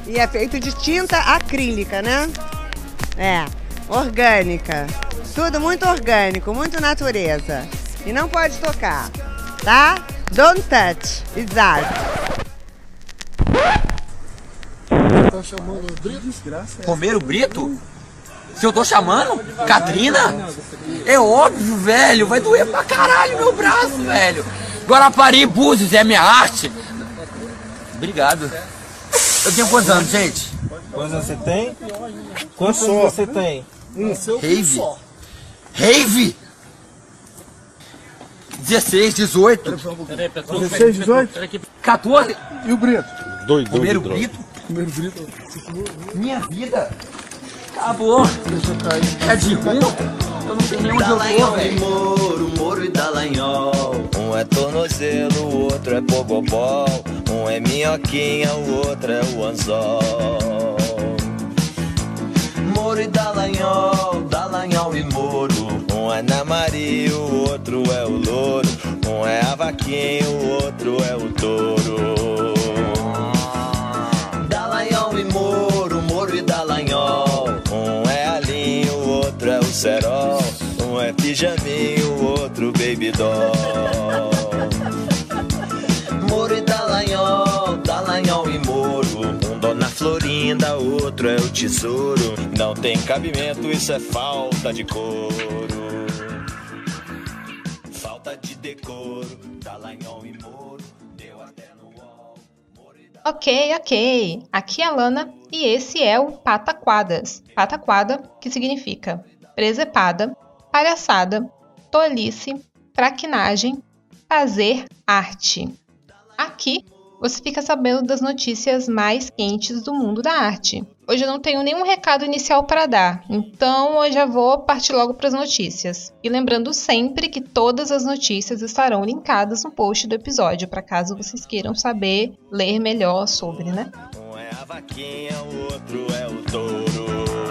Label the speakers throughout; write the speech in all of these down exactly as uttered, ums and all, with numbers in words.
Speaker 1: E é feito de tinta acrílica, né? É, orgânica. Tudo muito orgânico, muito natureza. E não pode tocar, tá? Don't touch, exato.
Speaker 2: Tá chamando o Brito? Desgraça.
Speaker 3: Romero Brito? Se eu tô chamando? Catrina? É óbvio, velho. Vai doer pra caralho meu braço, velho. Guarapari, Búzios, é minha arte. Obrigado. Eu tenho quantos anos, gente?
Speaker 4: Quantos anos você tem? Quantos anos você tem?
Speaker 2: Um.
Speaker 3: Rave? Rave? dezesseis, dezoito.
Speaker 2: dezesseis, dezoito?
Speaker 3: quatorze.
Speaker 2: E o Brito?
Speaker 4: Doido,
Speaker 3: Romero
Speaker 4: doido,
Speaker 3: Brito?
Speaker 2: Primeiro Brito.
Speaker 3: Minha vida. Acabou.
Speaker 2: Deixa eu cair.
Speaker 3: É de ruim? Eu não sei nem onde eu tô, velho.
Speaker 5: Moro, Moro e Dallagnol. Um é tornozelo, o outro é bobobó. Um é minhoquinha, o outro é o anzol. Moro e Dallagnol, Dallagnol e Moro. Um é na Maria, o outro é o louro. Um é a vaquinha, o outro é o touro. Dallagnol e Moro, Moro e Dallagnol. Um é alinho, o outro é o cerol. Um é pijaminho, o outro baby doll. Moro e Dallagnol, Dallagnol e Moro. Um Dona Florinda, outro é o tesouro. Não tem cabimento, isso é falta de couro. Falta de decoro, Dallagnol e Moro. Deu até no wall.
Speaker 6: Ok, ok. Aqui é a Lana e esse é o Pataquadas. Pataquada, que significa presepada, palhaçada, tolice, traquinagem, fazer arte. Aqui você fica sabendo das notícias mais quentes do mundo da arte. Hoje eu não tenho nenhum recado inicial para dar, então eu já vou partir logo para as notícias. E lembrando sempre que todas as notícias estarão linkadas no post do episódio, para caso vocês queiram saber, ler melhor sobre, né?
Speaker 5: Um é a vaquinha, o outro é o touro.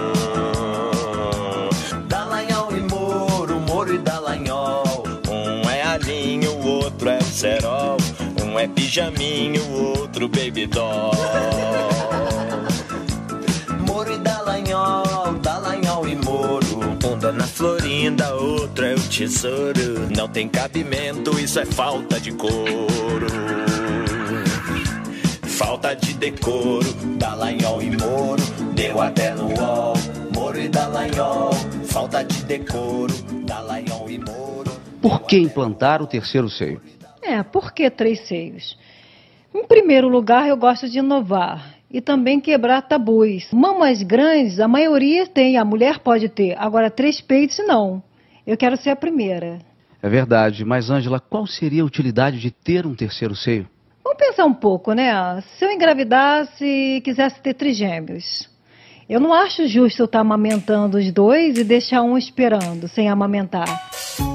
Speaker 5: Dallagnol e Moro, Moro e Dallagnol. Um é alinho, o outro é o cerol. Um é pijaminho, o outro baby doll. Moro e Dallagnol, Dallagnol e Moro. Um Dona Florinda, outro é o tesouro. Não tem cabimento, isso é falta de couro. Falta de decoro, Dallagnol e Moro. Deu até no wall. Moro e Dallagnol. Falta de decoro, Dallagnol e Moro.
Speaker 7: Por que implantar o terceiro seio?
Speaker 8: É, por que três seios? Em primeiro lugar, eu gosto de inovar e também quebrar tabus. Mamas grandes, a maioria tem, a mulher pode ter. Agora, três peitos, não. Eu quero ser a primeira.
Speaker 7: É verdade, mas Ângela, qual seria a utilidade de ter um terceiro seio?
Speaker 8: Vamos pensar um pouco, né? Se eu engravidasse e quisesse ter trigêmeos, eu não acho justo eu estar amamentando os dois e deixar um esperando, sem amamentar.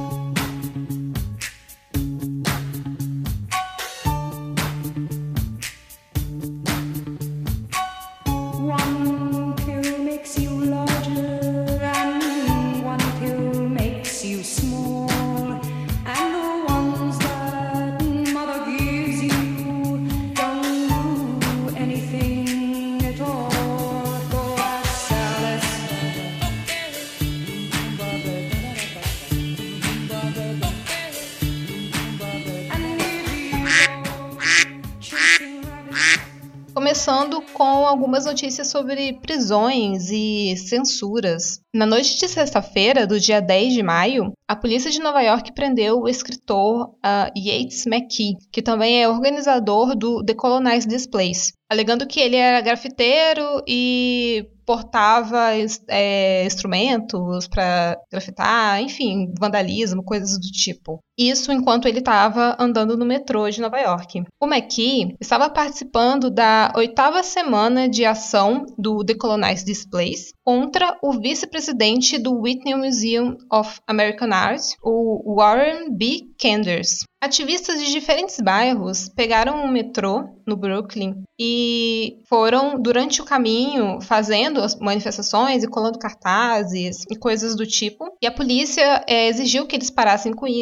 Speaker 6: Começando com algumas notícias sobre prisões e censuras. Na noite de sexta-feira, do dia dez de maio, a polícia de Nova York prendeu o escritor uh, Yates McKee, que também é organizador do The Colonized Displays, alegando que ele era grafiteiro e portava é, instrumentos para grafitar, enfim, vandalismo, coisas do tipo. Isso enquanto ele estava andando no metrô de Nova York. O McKee estava participando da oitava semana de ação do The Colonized Displays contra o vice-presidente do Whitney Museum of American Art, o Warren B. Kenders. Ativistas de diferentes bairros pegaram o metrô no Brooklyn e foram, durante o caminho, fazendo as manifestações e colando cartazes e coisas do tipo. E a polícia é, exigiu que eles parassem com isso,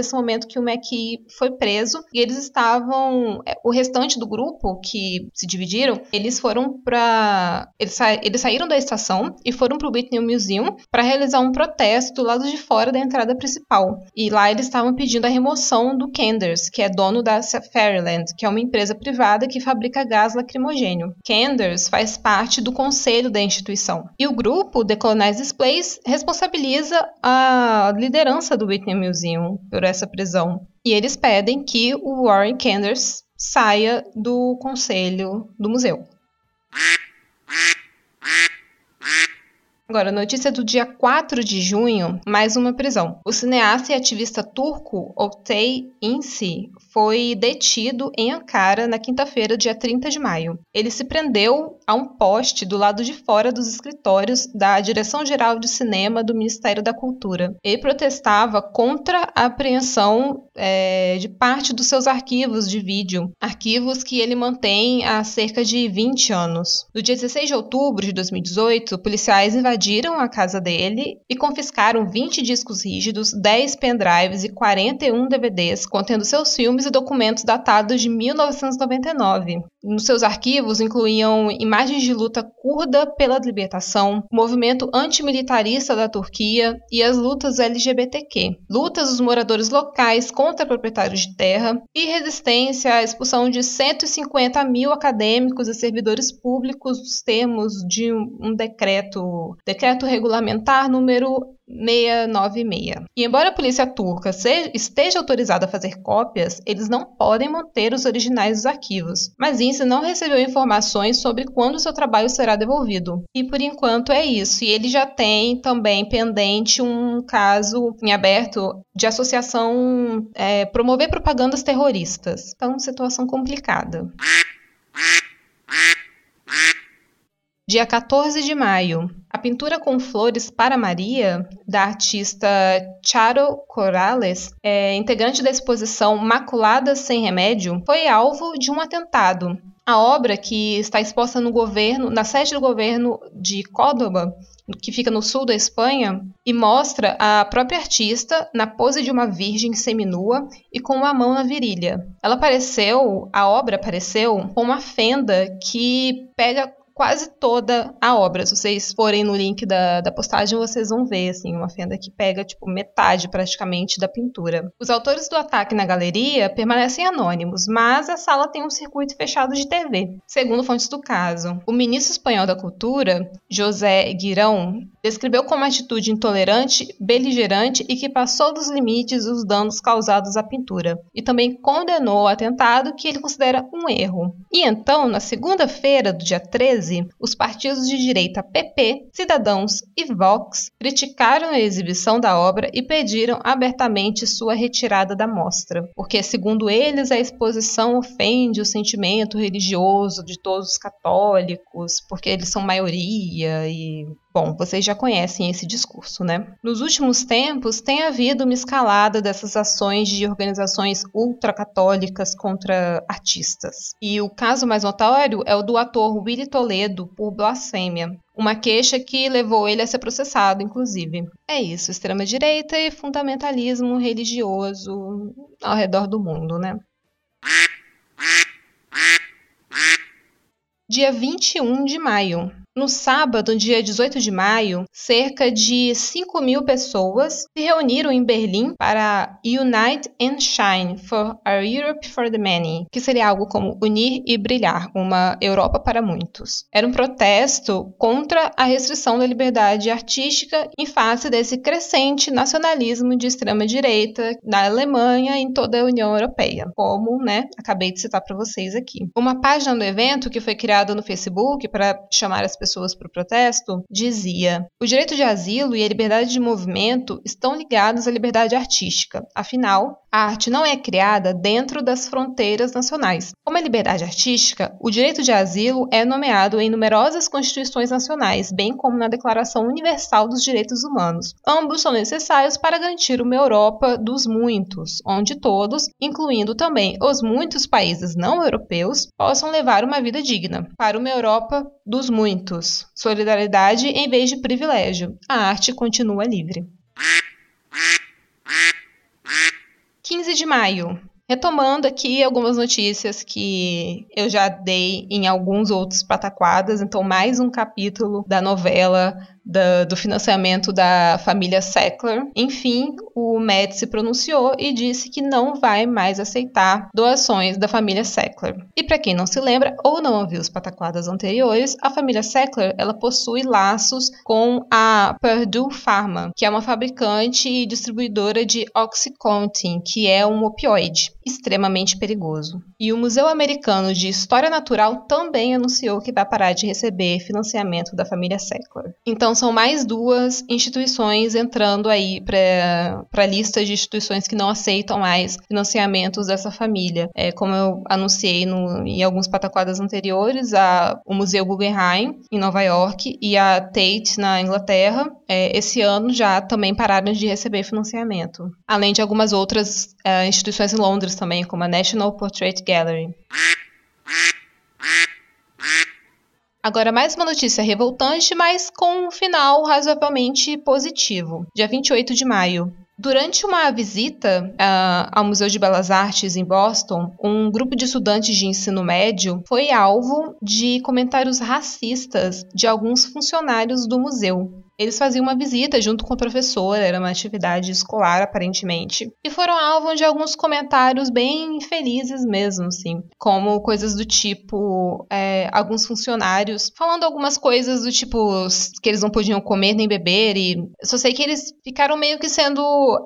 Speaker 6: nesse momento que o McKee foi preso e eles estavam, o restante do grupo que se dividiram, eles foram para, eles, sa... eles saíram da estação e foram para o Whitney Museum para realizar um protesto do lado de fora da entrada principal. E lá eles estavam pedindo a remoção do Kenders, que é dono da Fairyland, que é uma empresa privada que fabrica gás lacrimogêneo. Kenders faz parte do conselho da instituição. E o grupo The Colonized Displays responsabiliza a liderança do Whitney Museum por essa prisão. E eles pedem que o Warren Kenders saia do conselho do museu. Agora, notícia do dia quatro de junho, mais uma prisão. O cineasta e ativista turco Oktay İnci foi detido em Ankara na quinta-feira, dia trinta de maio. Ele se prendeu a um poste do lado de fora dos escritórios da Direção-Geral de Cinema do Ministério da Cultura. Ele protestava contra a apreensão é, de parte dos seus arquivos de vídeo, arquivos que ele mantém há cerca de vinte anos. No dia dezesseis de outubro de dois mil e dezoito, policiais invadiram a casa dele e confiscaram vinte discos rígidos, dez pendrives e quarenta e um D V Ds contendo seus filmes e documentos datados de mil novecentos e noventa e nove. Nos seus arquivos incluíam imagens de luta curda pela libertação, o movimento antimilitarista da Turquia e as lutas L G B T Q, lutas dos moradores locais contra proprietários de terra e resistência à expulsão de cento e cinquenta mil acadêmicos e servidores públicos nos termos de um, um decreto, decreto regulamentar número seiscentos e noventa e seis. E embora a polícia turca seja, esteja autorizada a fazer cópias, eles não podem manter os originais dos arquivos. Mas Ince não recebeu informações sobre quando seu trabalho será devolvido. E por enquanto é isso. E ele já tem também pendente um caso em aberto de associação, é, promover propagandas terroristas. Então, situação complicada. Dia quatorze de maio, a pintura com flores para Maria, da artista Charo Corrales, é, integrante da exposição Maculadas Sem Remédio, foi alvo de um atentado. A obra, que está exposta no governo, na sede do governo de Córdoba, que fica no sul da Espanha, e mostra a própria artista na pose de uma virgem seminua e com uma mão na virilha. Ela apareceu, a obra apareceu com uma fenda que pega quase toda a obra. Se vocês forem no link da, da postagem, vocês vão ver, assim, uma fenda que pega, tipo, metade, praticamente, da pintura. Os autores do ataque na galeria permanecem anônimos, mas a sala tem um circuito fechado de T V, segundo fontes do caso. O ministro espanhol da Cultura, José Guirão, descreveu como atitude intolerante, beligerante e que passou dos limites os danos causados à pintura, e também condenou o atentado, que ele considera um erro. E então, na segunda-feira, do dia treze, os partidos de direita P P, Cidadãos e Vox criticaram a exibição da obra e pediram abertamente sua retirada da mostra, porque, segundo eles, a exposição ofende o sentimento religioso de todos os católicos, porque eles são maioria e... Bom, vocês já conhecem esse discurso, né? Nos últimos tempos, tem havido uma escalada dessas ações de organizações ultracatólicas contra artistas. E o caso mais notório é o do ator Willy Toledo por blasfêmia, uma queixa que levou ele a ser processado, inclusive. É isso, extrema-direita e fundamentalismo religioso ao redor do mundo, né? Dia vinte e um de maio. No sábado, dia dezoito de maio, cerca de cinco mil pessoas se reuniram em Berlim para Unite and Shine for a Europe for the Many, que seria algo como unir e brilhar, uma Europa para muitos. Era um protesto contra a restrição da liberdade artística em face desse crescente nacionalismo de extrema-direita na Alemanha e em toda a União Europeia, como, né, acabei de citar para vocês aqui. Uma página do evento, que foi criada no Facebook para chamar as pessoas pessoas para o protesto, dizia: o direito de asilo e a liberdade de movimento estão ligados à liberdade artística. Afinal, a arte não é criada dentro das fronteiras nacionais. Como é liberdade artística, o direito de asilo é nomeado em numerosas constituições nacionais, bem como na Declaração Universal dos Direitos Humanos. Ambos são necessários para garantir uma Europa dos muitos, onde todos, incluindo também os muitos países não europeus, possam levar uma vida digna. Para uma Europa dos muitos. Solidariedade em vez de privilégio. A arte continua livre. quinze de maio. Retomando aqui algumas notícias que eu já dei em alguns outros pataquadas, então mais um capítulo da novela da, do financiamento da família Sackler. Enfim, o M E D se pronunciou e disse que não vai mais aceitar doações da família Sackler. E para quem não se lembra ou não ouviu os pataquadas anteriores, a família Sackler ela possui laços com a Purdue Pharma, que é uma fabricante e distribuidora de Oxycontin, que é um opioide extremamente perigoso. E o Museu Americano de História Natural também anunciou que vai parar de receber financiamento da família Sackler. Então são mais duas instituições entrando aí para a lista de instituições que não aceitam mais financiamentos dessa família. É, como eu anunciei no, em alguns pataquadas anteriores, a, o Museu Guggenheim em Nova York e a Tate na Inglaterra, é, esse ano já também pararam de receber financiamento. Além de algumas outras é, instituições em Londres também, como a National Portrait Gallery. Agora, mais uma notícia revoltante, mas com um final razoavelmente positivo. Dia vinte e oito de maio. Durante uma visita uh, ao Museu de Belas Artes em Boston, um grupo de estudantes de ensino médio foi alvo de comentários racistas de alguns funcionários do museu. Eles faziam uma visita junto com a professora, era uma atividade escolar aparentemente, e foram alvo de alguns comentários bem infelizes mesmo, assim, como coisas do tipo, é, alguns funcionários falando algumas coisas do tipo que eles não podiam comer nem beber, e eu só sei que eles ficaram meio que sendo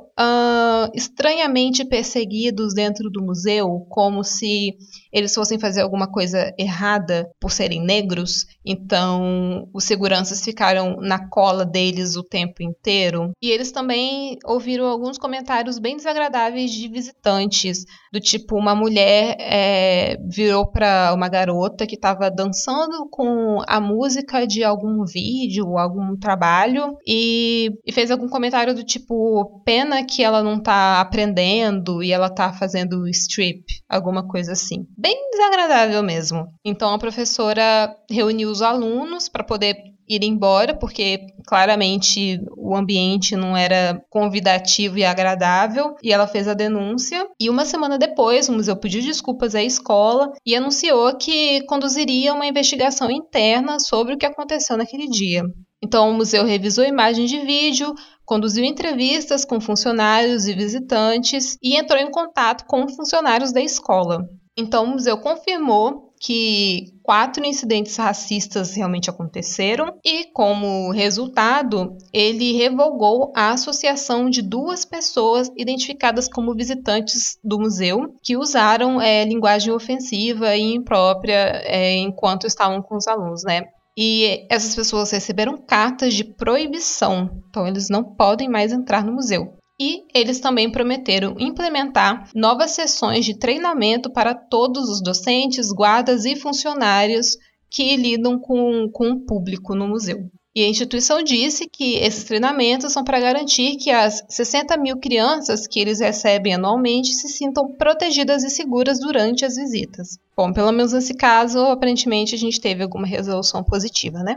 Speaker 6: uh, estranhamente perseguidos dentro do museu, como se eles fossem fazer alguma coisa errada por serem negros, então os seguranças ficaram na cola deles o tempo inteiro. E eles também ouviram alguns comentários bem desagradáveis de visitantes, do tipo, uma mulher é, virou para uma garota que estava dançando com a música de algum vídeo, algum trabalho, e, e fez algum comentário do tipo, pena que ela não tá aprendendo e ela tá fazendo strip, alguma coisa assim. Bem desagradável mesmo. Então a professora reuniu os alunos para poder ir embora, porque claramente o ambiente não era convidativo e agradável, e ela fez a denúncia. E uma semana depois, o museu pediu desculpas à escola e anunciou que conduziria uma investigação interna sobre o que aconteceu naquele dia. Então, o museu revisou imagens de vídeo, conduziu entrevistas com funcionários e visitantes e entrou em contato com funcionários da escola. Então, o museu confirmou que quatro incidentes racistas realmente aconteceram e, como resultado, ele revogou a associação de duas pessoas identificadas como visitantes do museu que usaram é, linguagem ofensiva e imprópria é, enquanto estavam com os alunos, né? E essas pessoas receberam cartas de proibição, então eles não podem mais entrar no museu. E eles também prometeram implementar novas sessões de treinamento para todos os docentes, guardas e funcionários que lidam com, com o público no museu. E a instituição disse que esses treinamentos são para garantir que as sessenta mil crianças que eles recebem anualmente se sintam protegidas e seguras durante as visitas. Bom, pelo menos nesse caso, aparentemente a gente teve alguma resolução positiva, né?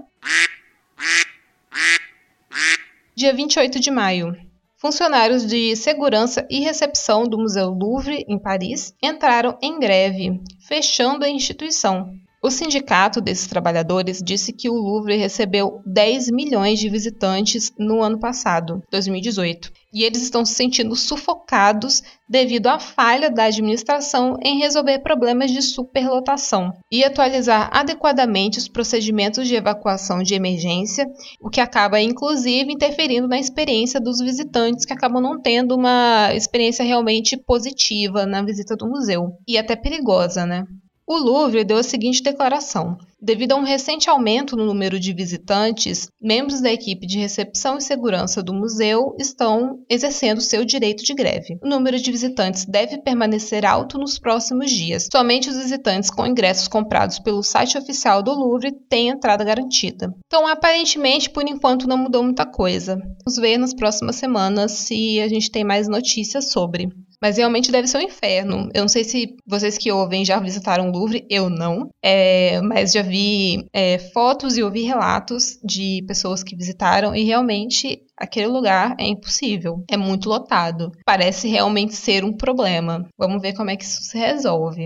Speaker 6: Dia vinte e oito de maio. Funcionários de segurança e recepção do Museu Louvre, em Paris, entraram em greve, fechando a instituição. O sindicato desses trabalhadores disse que o Louvre recebeu dez milhões de visitantes no ano passado, dois mil e dezoito, e eles estão se sentindo sufocados devido à falha da administração em resolver problemas de superlotação e atualizar adequadamente os procedimentos de evacuação de emergência, o que acaba, inclusive, interferindo na experiência dos visitantes, que acabam não tendo uma experiência realmente positiva na visita do museu, e até perigosa, né? O Louvre deu a seguinte declaração: devido a um recente aumento no número de visitantes, membros da equipe de recepção e segurança do museu estão exercendo seu direito de greve. O número de visitantes deve permanecer alto nos próximos dias. Somente os visitantes com ingressos comprados pelo site oficial do Louvre têm entrada garantida. Então, aparentemente, por enquanto, não mudou muita coisa. Vamos ver nas próximas semanas se a gente tem mais notícias sobre. Mas realmente deve ser um inferno. Eu não sei se vocês que ouvem já visitaram o Louvre, eu não. É, mas já vi é, fotos e ouvi relatos de pessoas que visitaram e realmente aquele lugar é impossível. É muito lotado. Parece realmente ser um problema. Vamos ver como é que isso se resolve.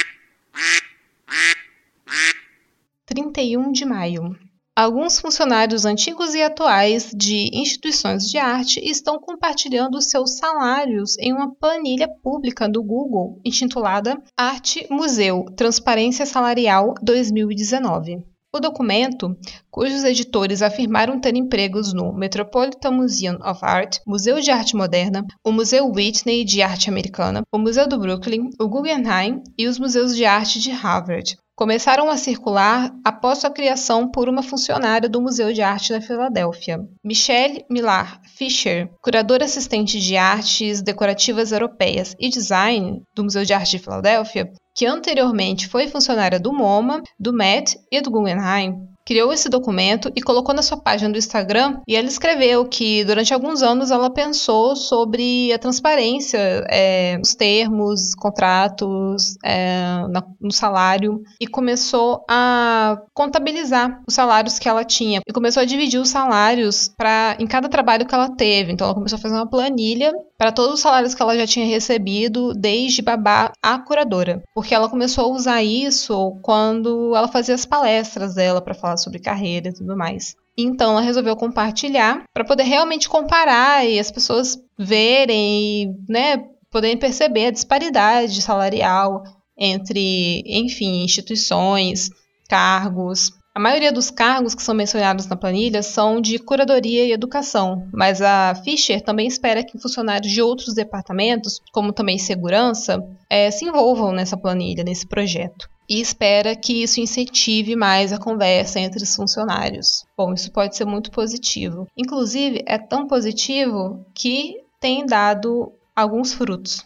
Speaker 6: trinta e um de maio. Alguns funcionários antigos e atuais de instituições de arte estão compartilhando seus salários em uma planilha pública do Google intitulada Arte Museu Transparência Salarial dois mil e dezenove. O documento, cujos editores afirmaram ter empregos no Metropolitan Museum of Art, Museu de Arte Moderna, o Museu Whitney de Arte Americana, o Museu do Brooklyn, o Guggenheim e os Museus de Arte de Harvard, começaram a circular após sua criação por uma funcionária do Museu de Arte da Filadélfia. Michelle Millar Fisher, curadora assistente de artes decorativas europeias e design do Museu de Arte de Filadélfia, que anteriormente foi funcionária do MoMA, do Met e do Guggenheim, criou esse documento e colocou na sua página do Instagram, e ela escreveu que durante alguns anos ela pensou sobre a transparência é, nos termos, contratos, é, na, no salário, e começou a contabilizar os salários que ela tinha, e começou a dividir os salários pra, em cada trabalho que ela teve. Então ela começou a fazer uma planilha para todos os salários que ela já tinha recebido desde babá a curadora, porque ela começou a usar isso quando ela fazia as palestras dela para falar sobre carreira e tudo mais. Então ela resolveu compartilhar para poder realmente comparar e as pessoas verem e, né, poderem perceber a disparidade salarial entre, enfim, instituições, cargos. A maioria dos cargos que são mencionados na planilha são de curadoria e educação, mas a Fisher também espera que funcionários de outros departamentos, como também segurança, é, se envolvam nessa planilha, nesse projeto. E espera que isso incentive mais a conversa entre os funcionários. Bom, isso pode ser muito positivo. Inclusive, é tão positivo que tem dado alguns frutos.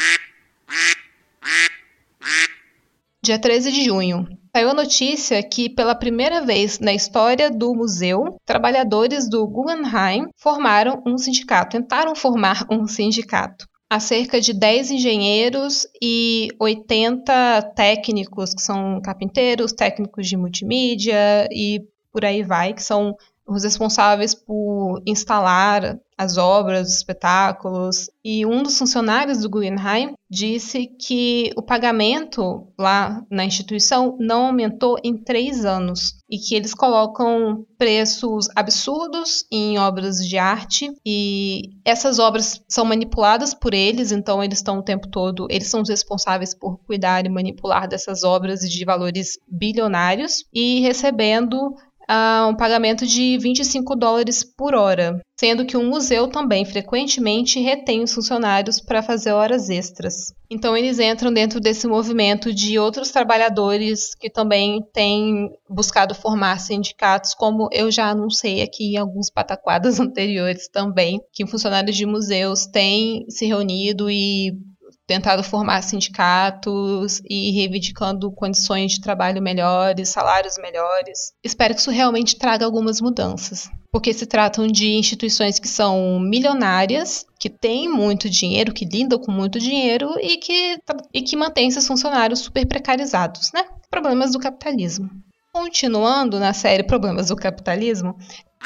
Speaker 6: Dia treze de junho. Saiu a notícia que, pela primeira vez na história do museu, trabalhadores do Guggenheim formaram um sindicato, tentaram formar um sindicato. Há cerca de dez engenheiros e oitenta técnicos, que são carpinteiros, técnicos de multimídia e por aí vai, que são os responsáveis por instalar as obras, os espetáculos. E um dos funcionários do Guggenheim disse que o pagamento lá na instituição não aumentou em três anos e que eles colocam preços absurdos em obras de arte e essas obras são manipuladas por eles, então eles estão o tempo todo, eles são os responsáveis por cuidar e manipular dessas obras de valores bilionários e recebendo Uh, um pagamento de vinte e cinco dólares por hora, sendo que um museu também frequentemente retém os funcionários para fazer horas extras. Então eles entram dentro desse movimento de outros trabalhadores que também têm buscado formar sindicatos, como eu já anunciei aqui em alguns pataquadas anteriores também, que funcionários de museus têm se reunido e tentado formar sindicatos e reivindicando condições de trabalho melhores, salários melhores. Espero que isso realmente traga algumas mudanças, porque se tratam de instituições que são milionárias, que têm muito dinheiro, que lidam com muito dinheiro e que, e que mantêm seus funcionários super precarizados, né? Problemas do capitalismo. Continuando na série Problemas do Capitalismo,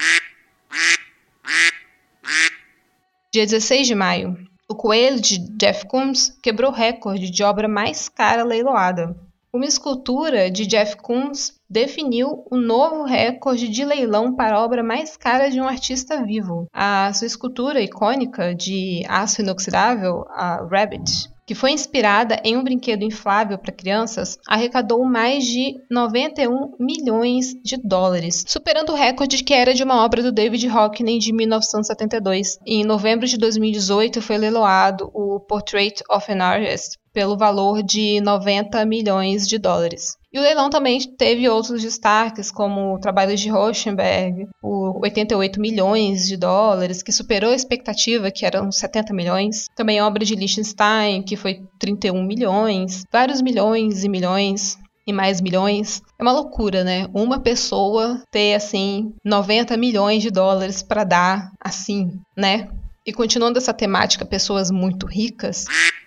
Speaker 6: dia dezesseis de maio. O coelho de Jeff Koons quebrou o recorde de obra mais cara leiloada. Uma escultura de Jeff Koons definiu o novo recorde de leilão para a obra mais cara de um artista vivo. A sua escultura icônica de aço inoxidável, a Rabbit, que foi inspirada em um brinquedo inflável para crianças, arrecadou mais de noventa e um milhões de dólares, superando o recorde que era de uma obra do David Hockney de mil novecentos e setenta e dois. Em novembro de dois mil e dezoito foi leiloado o Portrait of an Artist pelo valor de noventa milhões de dólares. E o leilão também teve outros destaques, como trabalhos de Rauschenberg, por oitenta e oito milhões de dólares, que superou a expectativa, que eram setenta milhões. Também obra de Lichtenstein, que foi trinta e um milhões. Vários milhões e milhões e mais milhões. É uma loucura, né? Uma pessoa ter, assim, noventa milhões de dólares para dar, assim, né? E continuando essa temática, pessoas muito ricas,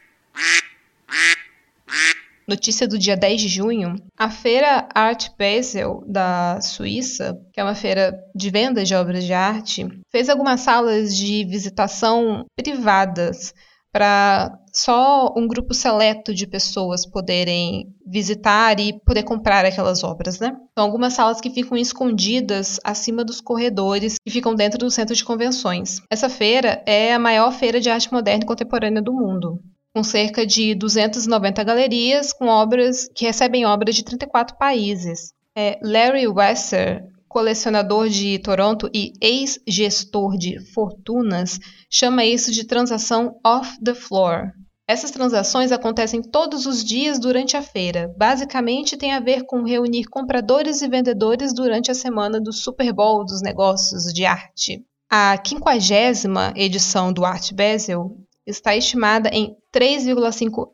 Speaker 6: notícia do dia dez de junho, a feira Art Basel da Suíça, que é uma feira de venda de obras de arte, fez algumas salas de visitação privadas para só um grupo seleto de pessoas poderem visitar e poder comprar aquelas obras, né? São algumas salas que ficam escondidas acima dos corredores que ficam dentro do centro de convenções. Essa feira é a maior feira de arte moderna e contemporânea do mundo, com cerca de duzentas e noventa galerias com obras que recebem obras de trinta e quatro países. É, Larry Wesser, colecionador de Toronto e ex-gestor de fortunas, chama isso de transação off the floor. Essas transações acontecem todos os dias durante a feira. Basicamente tem a ver com reunir compradores e vendedores durante a semana do Super Bowl dos negócios de arte. A quinquagésima edição do Art Basel está estimada em três vírgula cinco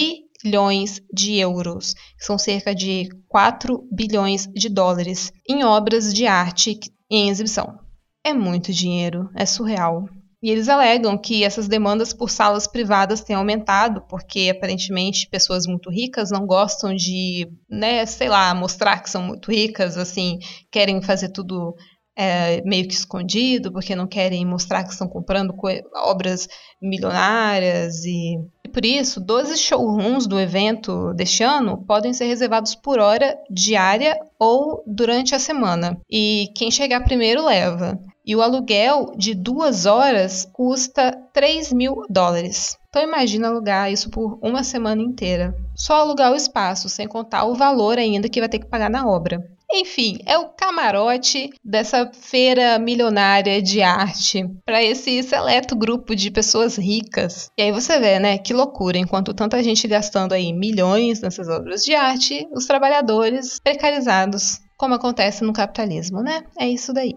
Speaker 6: bilhões de euros, que são cerca de quatro bilhões de dólares, em obras de arte em exibição. É muito dinheiro, é surreal. E eles alegam que essas demandas por salas privadas têm aumentado, porque aparentemente pessoas muito ricas não gostam de, né, sei lá, mostrar que são muito ricas, assim, querem fazer tudo É, meio que escondido, porque não querem mostrar que estão comprando obras milionárias e, e por isso, doze showrooms do evento deste ano podem ser reservados por hora diária ou durante a semana, e quem chegar primeiro leva. E o aluguel de duas horas custa três mil dólares. Então imagina alugar isso por uma semana inteira. Só alugar o espaço, sem contar o valor ainda que vai ter que pagar na obra. Enfim, é o camarote dessa feira milionária de arte para esse seleto grupo de pessoas ricas. E aí você vê, né, que loucura, enquanto tanta gente gastando aí milhões nessas obras de arte, os trabalhadores precarizados, como acontece no capitalismo, né? É isso daí.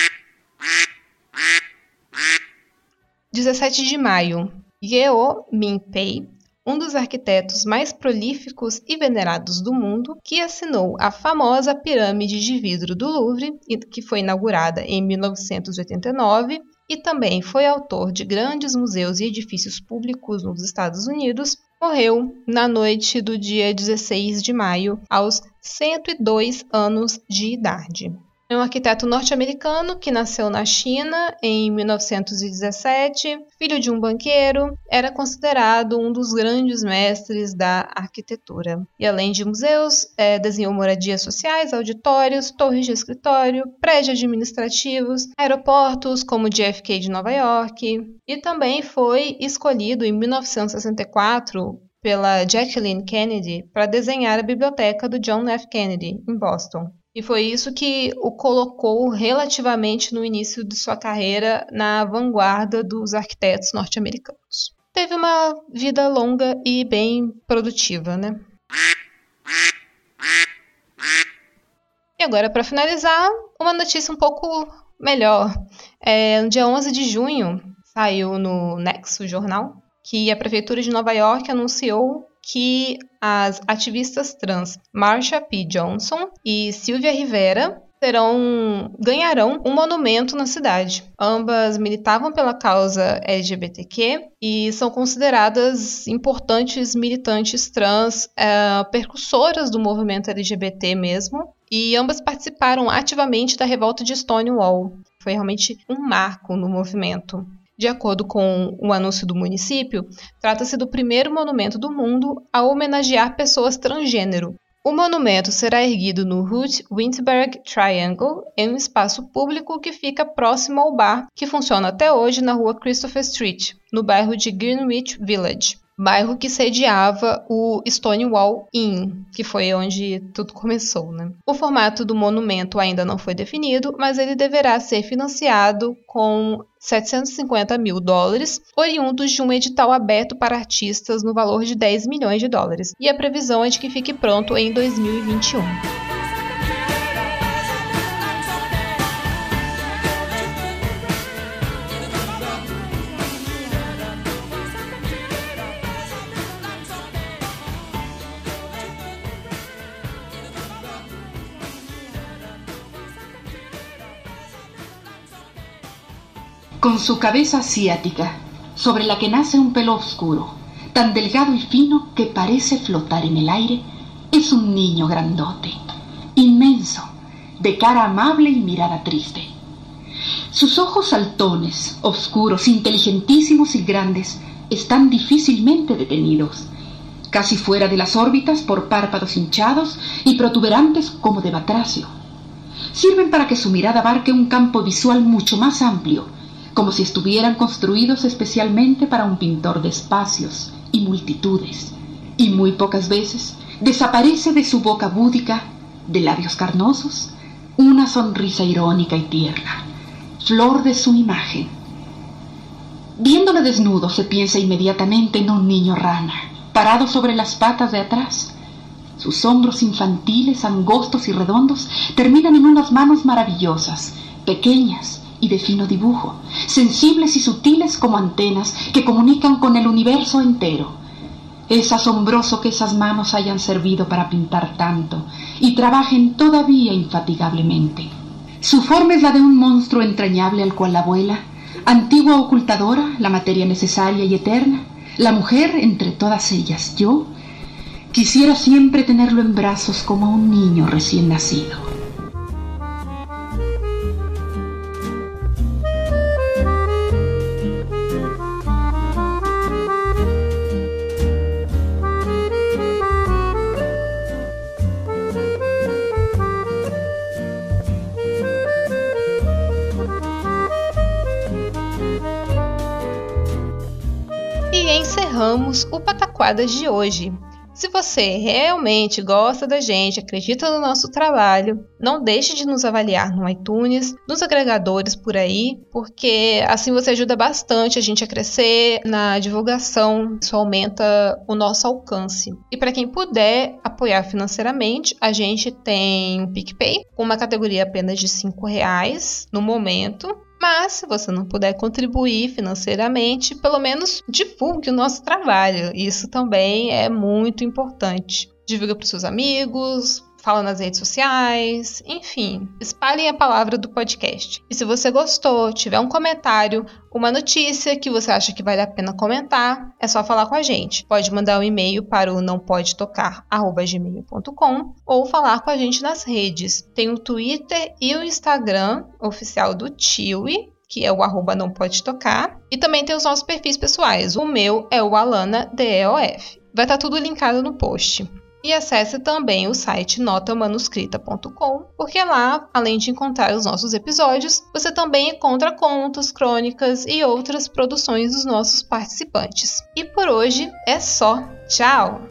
Speaker 6: dezessete de maio, Yeo Min-pei, um dos arquitetos mais prolíficos e venerados do mundo, que assinou a famosa pirâmide de vidro do Louvre, que foi inaugurada em mil novecentos e oitenta e nove, e também foi autor de grandes museus e edifícios públicos nos Estados Unidos, morreu na noite do dia dezesseis de maio, aos cento e dois anos de idade. É um arquiteto norte-americano que nasceu na China em mil novecentos e dezessete, filho de um banqueiro, era considerado um dos grandes mestres da arquitetura. E além de museus, é, desenhou moradias sociais, auditórios, torres de escritório, prédios administrativos, aeroportos como o J F K de Nova York, e também foi escolhido em mil novecentos e sessenta e quatro pela Jacqueline Kennedy para desenhar a biblioteca do John F. Kennedy, em Boston. E foi isso que o colocou relativamente no início de sua carreira na vanguarda dos arquitetos norte-americanos. Teve uma vida longa e bem produtiva, né? E agora, para finalizar, uma notícia um pouco melhor. É, no dia onze de junho, saiu no Nexo Jornal que a Prefeitura de Nova York anunciou que as ativistas trans Marsha P. Johnson e Silvia Rivera terão, ganharão um monumento na cidade. Ambas militavam pela causa L G B T Q e são consideradas importantes militantes trans, é, percursoras do movimento L G B T mesmo, e ambas participaram ativamente da revolta de Stonewall. Foi realmente um marco no movimento. De acordo com o anúncio do município, trata-se do primeiro monumento do mundo a homenagear pessoas transgênero. O monumento será erguido no Ruth Wintberg Triangle, em um espaço público que fica próximo ao bar, que funciona até hoje na rua Christopher Street, no bairro de Greenwich Village, bairro que sediava o Stonewall Inn, que foi onde tudo começou, né? O formato do monumento ainda não foi definido, mas ele deverá ser financiado com setecentos e cinquenta mil dólares, oriundos de um edital aberto para artistas no valor de dez milhões de dólares. E a previsão é de que fique pronto em dois mil e vinte e um.
Speaker 9: con su cabeza asiática, sobre la que nace un pelo oscuro, tan delgado y fino que parece flotar en el aire, es un niño grandote, inmenso, de cara amable y mirada triste. Sus ojos saltones, oscuros, inteligentísimos y grandes, están difícilmente detenidos, casi fuera de las órbitas por párpados hinchados y protuberantes como de batracio. Sirven para que su mirada abarque un campo visual mucho más amplio, como si estuvieran construidos especialmente para un pintor de espacios y multitudes, y muy pocas veces desaparece de su boca búdica, de labios carnosos, una sonrisa irónica y tierna, flor de su imagen. Viéndole desnudo se piensa inmediatamente en un niño rana, parado sobre las patas de atrás. Sus hombros infantiles, angostos y redondos, terminan en unas manos maravillosas, pequeñas y de fino dibujo, sensibles y sutiles como antenas que comunican con el universo entero. Es asombroso que esas manos hayan servido para pintar tanto y trabajen todavía infatigablemente. Su forma es la de un monstruo entrañable al cual la abuela, antigua ocultadora, la materia necesaria y eterna, la mujer entre todas ellas, yo, quisiera siempre tenerlo en brazos como a un niño recién nacido.
Speaker 6: Encerramos o Pataquadas de hoje. Se você realmente gosta da gente, acredita no nosso trabalho, não deixe de nos avaliar no iTunes, nos agregadores por aí, porque assim você ajuda bastante a gente a crescer na divulgação, isso aumenta o nosso alcance. E para quem puder apoiar financeiramente, a gente tem um PicPay com uma categoria apenas de cinco reais no momento. Mas, se você não puder contribuir financeiramente, pelo menos divulgue o nosso trabalho. Isso também é muito importante. Divulga para os seus amigos, fala nas redes sociais, enfim, espalhem a palavra do podcast. E se você gostou, tiver um comentário, uma notícia que você acha que vale a pena comentar, é só falar com a gente. Pode mandar um e-mail para o não pode tocar arroba gmail ponto com ou falar com a gente nas redes. Tem o Twitter e o Instagram oficial do Tiwi, que é o arroba não pode tocar. E também tem os nossos perfis pessoais. O meu é o Alana D E O F. Vai estar tudo linkado no post. E acesse também o site nota manuscrita ponto com, porque lá, além de encontrar os nossos episódios, você também encontra contos, crônicas e outras produções dos nossos participantes. E por hoje é só. Tchau!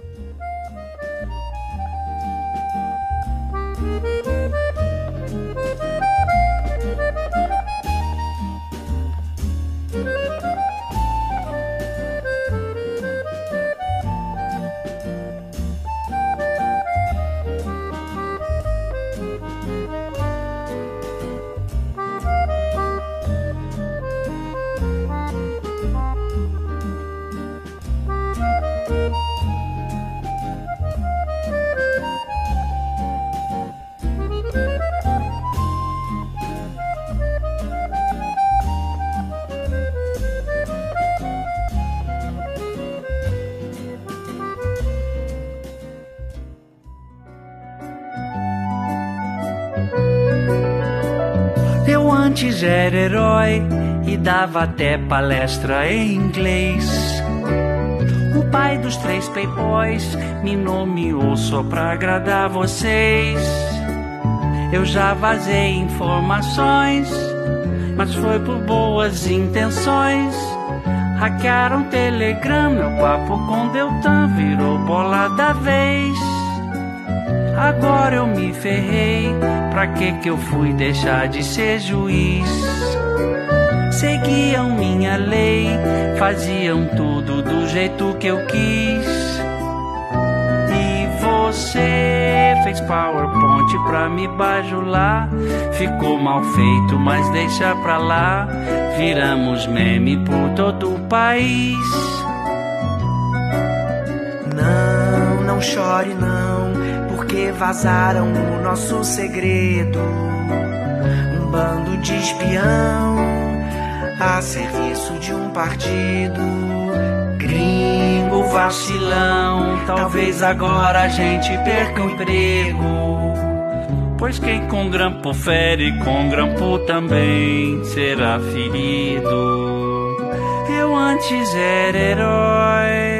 Speaker 10: Eu antes era herói e dava até palestra em inglês. O pai dos três playboys me nomeou só pra agradar vocês. Eu já vazei informações, mas foi por boas intenções. Hackearam o Telegram, meu papo com Deltan virou bola da vez. Agora eu me ferrei, pra que que eu fui deixar de ser juiz? Seguiam minha lei, faziam tudo do jeito que eu quis. E você fez PowerPoint pra me bajular. Ficou mal feito, mas deixa pra lá. Viramos meme por todo o país.
Speaker 11: Não, não chore não, porque vazaram o nosso segredo. Um bando de espião a serviço de um partido. Gringo vacilão, talvez agora a gente perca o emprego.
Speaker 10: Pois quem com grampo fere, com grampo também será ferido. Eu antes era herói,